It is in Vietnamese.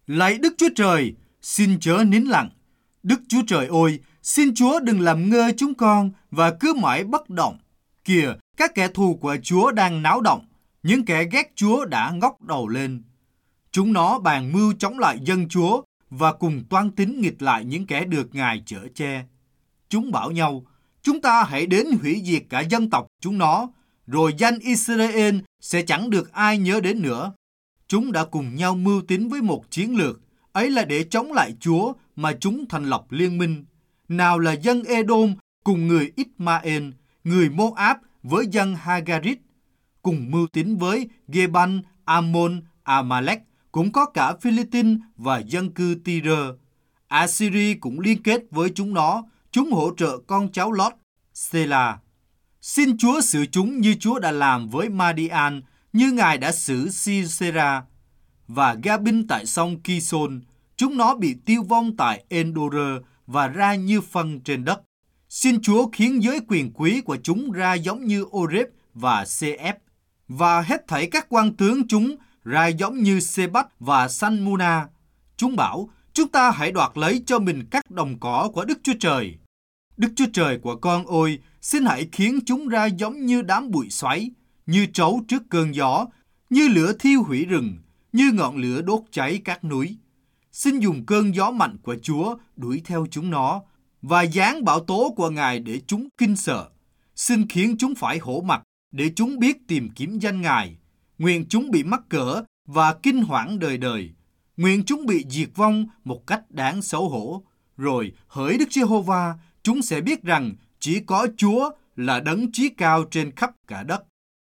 Lạy Đức Chúa Trời, xin chớ nín lặng. Đức Chúa Trời ơi, xin Chúa đừng làm ngơ chúng con và cứ mãi bất động. Kìa, các kẻ thù của Chúa đang náo động. Những kẻ ghét Chúa đã ngóc đầu lên. Chúng nó bàn mưu chống lại dân Chúa và cùng toan tính nghịch lại những kẻ được Ngài chở che. Chúng bảo nhau, chúng ta hãy đến hủy diệt cả dân tộc chúng nó, rồi danh Israel sẽ chẳng được ai nhớ đến nữa. Chúng đã cùng nhau mưu tính với một chiến lược, ấy là để chống lại Chúa mà chúng thành lập liên minh. Nào là dân Edom cùng người Ismael, người Moab với dân Hagarit, cùng mưu tính với Geban, Ammon, Amalek, cũng có cả Philippines và dân cư Tyre. Assyria cũng liên kết với chúng nó, chúng hỗ trợ con cháu Lót, Sela. Xin Chúa xử chúng như Chúa đã làm với Madian, như Ngài đã xử Sisera và Gabin tại sông Kison. Chúng nó bị tiêu vong tại Endor và ra như phân trên đất. Xin Chúa khiến giới quyền quý của chúng ra giống như Oreb và Cf, và hết thảy các quan tướng chúng ra giống như Sebat và Salmuna. Chúng bảo, chúng ta hãy đoạt lấy cho mình các đồng cỏ của Đức Chúa Trời. Đức Chúa Trời của con ơi, xin hãy khiến chúng ra giống như đám bụi xoáy, như trấu trước cơn gió, như lửa thiêu hủy rừng, như ngọn lửa đốt cháy các núi. Xin dùng cơn gió mạnh của Chúa đuổi theo chúng nó, và giáng bão tố của Ngài để chúng kinh sợ. Xin khiến chúng phải hổ mặt, để chúng biết tìm kiếm danh Ngài. Nguyện chúng bị mắc cỡ và kinh hoảng đời đời. Nguyện chúng bị diệt vong một cách đáng xấu hổ. Rồi hỡi Đức Giê-hô-va, chúng sẽ biết rằng chỉ có Chúa là đấng chí cao trên khắp cả đất.